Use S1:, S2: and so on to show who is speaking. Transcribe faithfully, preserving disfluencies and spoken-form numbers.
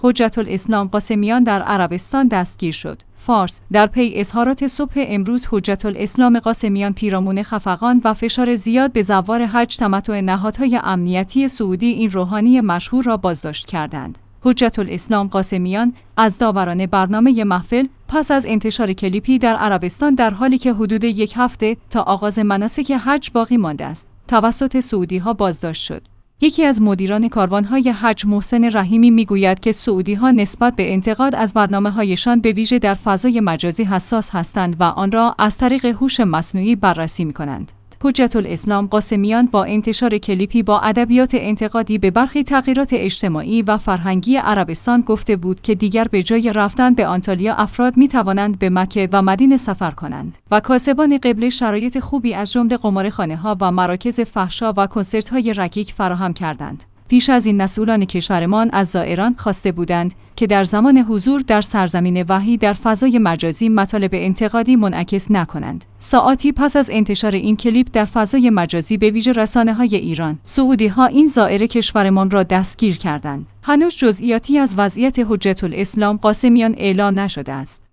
S1: حجت الاسلام قاسمیان در عربستان دستگیر شد. فارس: در پی اظهارات صبح امروز حجت الاسلام قاسمیان پیرامون خفقان و فشار زیاد به زوار حج تمتع نهادهای امنیتی سعودی این روحانی مشهور را بازداشت کردند. حجت الاسلام قاسمیان از داوران برنامه محفل پس از انتشار کلیپی در عربستان در حالی که حدود یک هفته تا آغاز مناسک حج باقی مانده است، توسط سعودی‌ها بازداشت شد. یکی از مدیران کاروان‌های حج محسن رحیمی می‌گوید که سعودی‌ها نسبت به انتقاد از برنامه‌هایشان به ویژه در فضای مجازی حساس هستند و آن را از طریق هوش مصنوعی بررسی می‌کنند. حجت الاسلام قاسمیان با انتشار کلیپی با ادبیات انتقادی به برخی تغییرات اجتماعی و فرهنگی عربستان گفته بود که دیگر به جای رفتن به آنتالیا افراد می توانند به مکه و مدینه سفر کنند و کاسبان قبله شرایط خوبی از جمله قمارخانه‌ها و مراکز فحشا و کنسرت‌های رکیک فراهم کردند. پیش از این مسئولان کشورمان از زائران خواسته بودند که در زمان حضور در سرزمین وحی در فضای مجازی مطالب انتقادی منعکس نکنند. ساعاتی پس از انتشار این کلیپ در فضای مجازی به ویژه رسانه‌های ایران، سعودی‌ها این زائر کشورمان را دستگیر کردند. هنوز جزئیاتی از وضعیت حجت الاسلام قاسمیان اعلام نشده است.